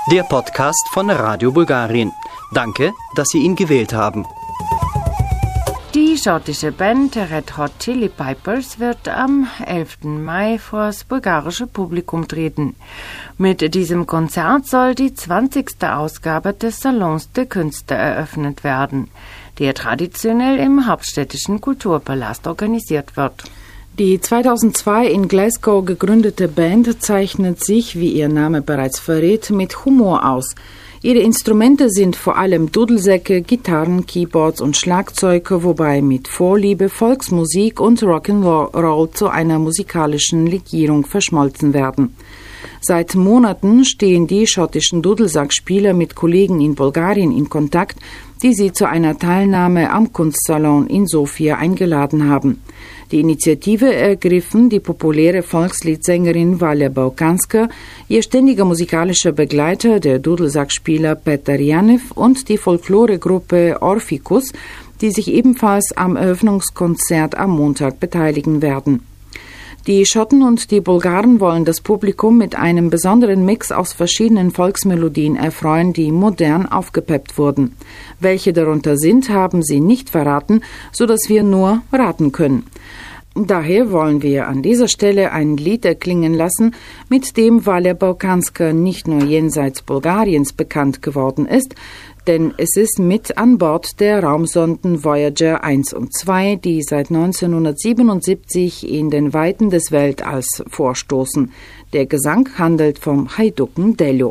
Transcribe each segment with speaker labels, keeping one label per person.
Speaker 1: Der Podcast von Radio Bulgarien. Danke, dass Sie ihn gewählt haben.
Speaker 2: Die schottische Band Red Hot Chili Peppers wird am 11. Mai vors bulgarische Publikum treten. Mit diesem Konzert soll die 20. Ausgabe des Salons der Künste eröffnet werden, der traditionell im hauptstädtischen Kulturpalast organisiert wird.
Speaker 3: Die 2002 in Glasgow gegründete Band zeichnet sich, wie ihr Name bereits verrät, mit Humor aus. Ihre Instrumente sind vor allem Dudelsäcke, Gitarren, Keyboards und Schlagzeug, wobei mit Vorliebe Volksmusik und Rock'n'Roll zu einer musikalischen Legierung verschmolzen werden. Seit Monaten stehen die schottischen Dudelsackspieler mit Kollegen in Bulgarien in Kontakt, die sie zu einer Teilnahme am Kunstsalon in Sofia eingeladen haben. Die Initiative ergriffen die populäre Volkslied-Sängerin Valia Balkanska, ihr ständiger musikalischer Begleiter, der Dudelsackspieler Petar Janev und die Folkloregruppe Orphikus, die sich ebenfalls am Eröffnungskonzert am Montag beteiligen werden. Die Schotten und die Bulgaren wollen das Publikum mit einem besonderen Mix aus verschiedenen Volksmelodien erfreuen, die modern aufgepeppt wurden. Welche darunter sind, haben sie nicht verraten, sodass wir nur raten können. Daher wollen wir an dieser Stelle ein Lied erklingen lassen, mit dem Valia Balkanska nicht nur jenseits Bulgariens bekannt geworden ist, denn es ist mit an Bord der Raumsonden Voyager 1 und 2, die seit 1977 in den Weiten des Weltalls vorstoßen. Der Gesang handelt vom Haiduken Dello.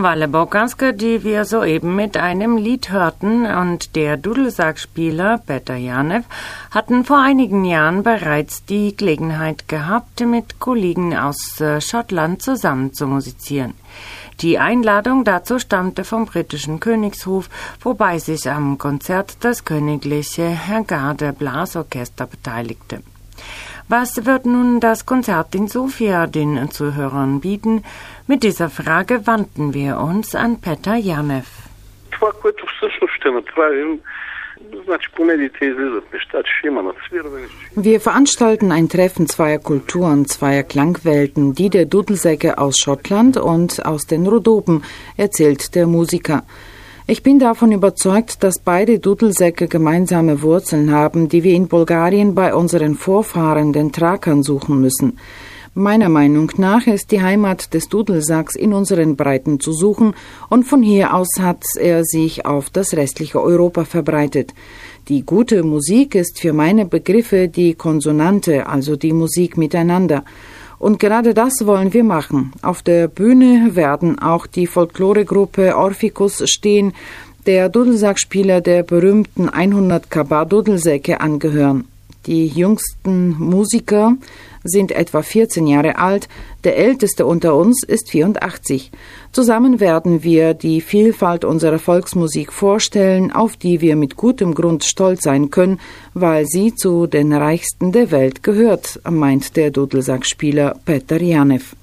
Speaker 2: Walle Bokanske, die wir soeben mit einem Lied hörten, und der Dudelsackspieler Peter Janev hatten vor einigen Jahren bereits die Gelegenheit gehabt, mit Kollegen aus Schottland zusammen zu musizieren. Die Einladung dazu stammte vom britischen Königshof, wobei sich am Konzert das Königliche Garde Blasorchester beteiligte. Was wird nun das Konzert in Sofia den Zuhörern bieten? Mit dieser Frage wandten wir uns an Peter Janev.
Speaker 3: Wir veranstalten ein Treffen zweier Kulturen, zweier Klangwelten, die der Dudelsäcke aus Schottland und aus den Rhodopen, erzählt der Musiker. Ich bin davon überzeugt, dass beide Dudelsäcke gemeinsame Wurzeln haben, die wir in Bulgarien bei unseren Vorfahren, den Thrakern, suchen müssen. Meiner Meinung nach ist die Heimat des Dudelsacks in unseren Breiten zu suchen, und von hier aus hat er sich auf das restliche Europa verbreitet. Die gute Musik ist für meine Begriffe die Konsonante, also die Musik miteinander. Und gerade das wollen wir machen. Auf der Bühne werden auch die Folkloregruppe Orphikus stehen, der Dudelsackspieler der berühmten 100 Kabar-Dudelsäcke angehören. Die jüngsten Musiker sind etwa 14 Jahre alt, der älteste unter uns ist 84. Zusammen werden wir die Vielfalt unserer Volksmusik vorstellen, auf die wir mit gutem Grund stolz sein können, weil sie zu den reichsten der Welt gehört, meint der Dudelsackspieler Peter Janev.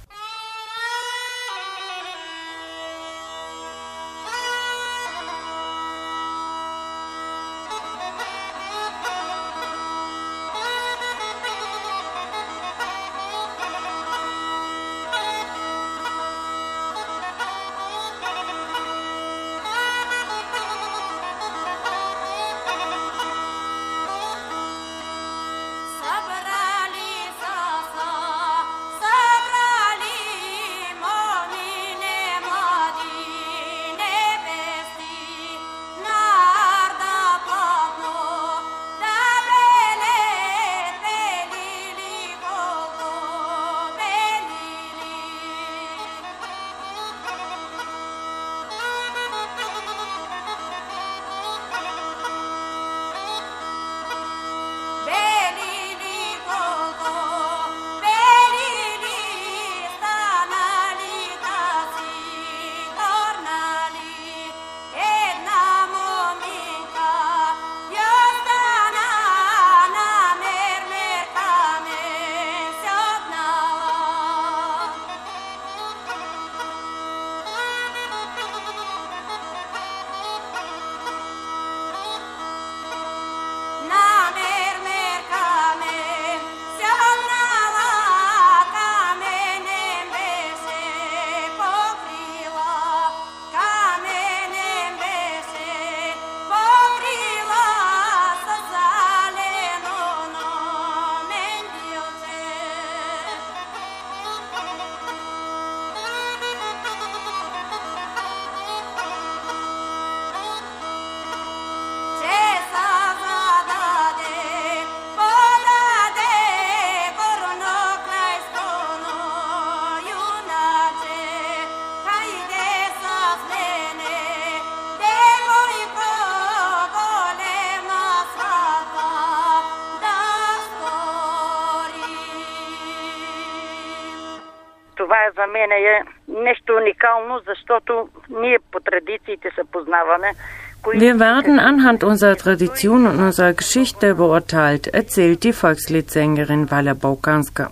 Speaker 4: Това за мен е нещо уникално, защото ние по традициите се познаваме.
Speaker 2: Wir werden anhand unserer Tradition und unserer Geschichte beurteilt, erzählt die Volksliedsängerin Walle Bokanske.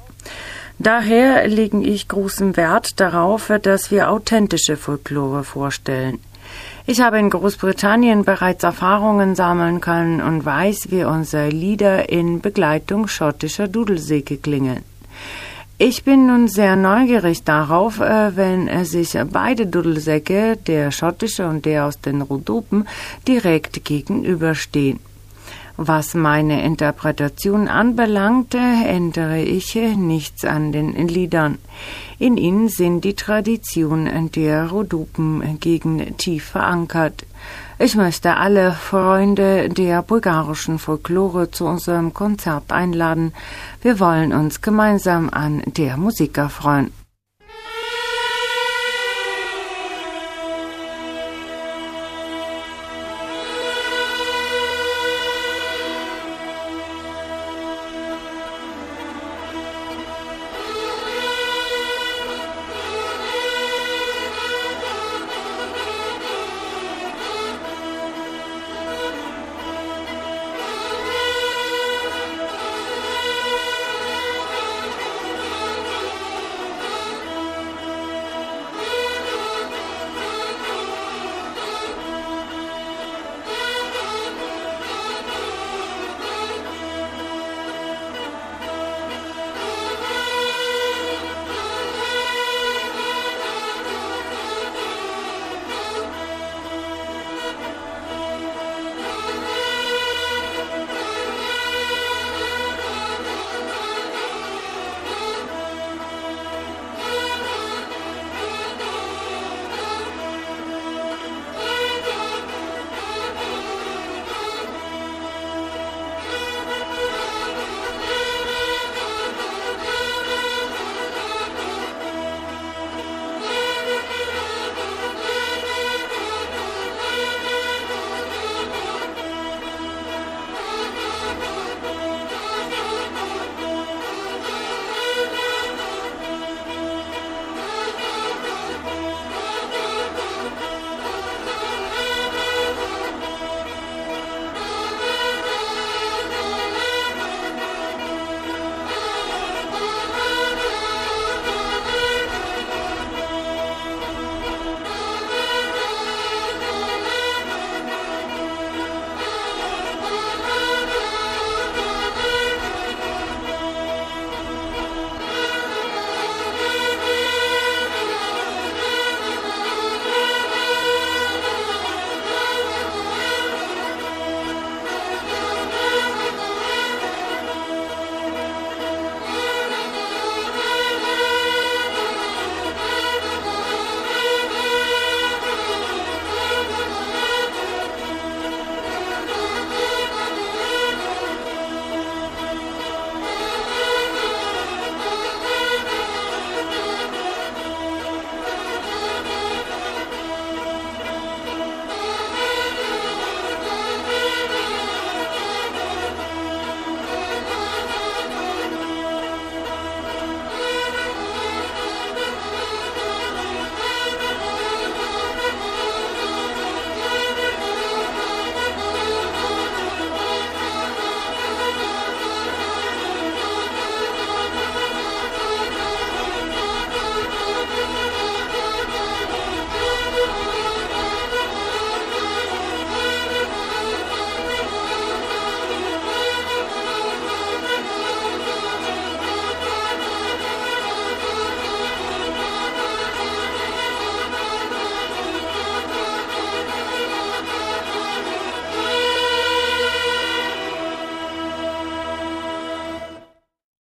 Speaker 2: Daher lege ich großen Wert darauf, dass wir authentische Folklore vorstellen. Ich habe in Großbritannien bereits Erfahrungen sammeln können und weiß, wie unsere Lieder in Begleitung schottischer Dudelsäcke klingeln. Ich bin nun sehr neugierig darauf, wenn sich beide Dudelsäcke, der schottische und der aus den Rhodopen, direkt gegenüberstehen. Was meine Interpretation anbelangt, ändere ich nichts an den Liedern. In ihnen sind die Traditionen der Rhodopen-Gegend tief verankert. Ich möchte alle Freunde der bulgarischen Folklore zu unserem Konzert einladen. Wir wollen uns gemeinsam an der Musik erfreuen.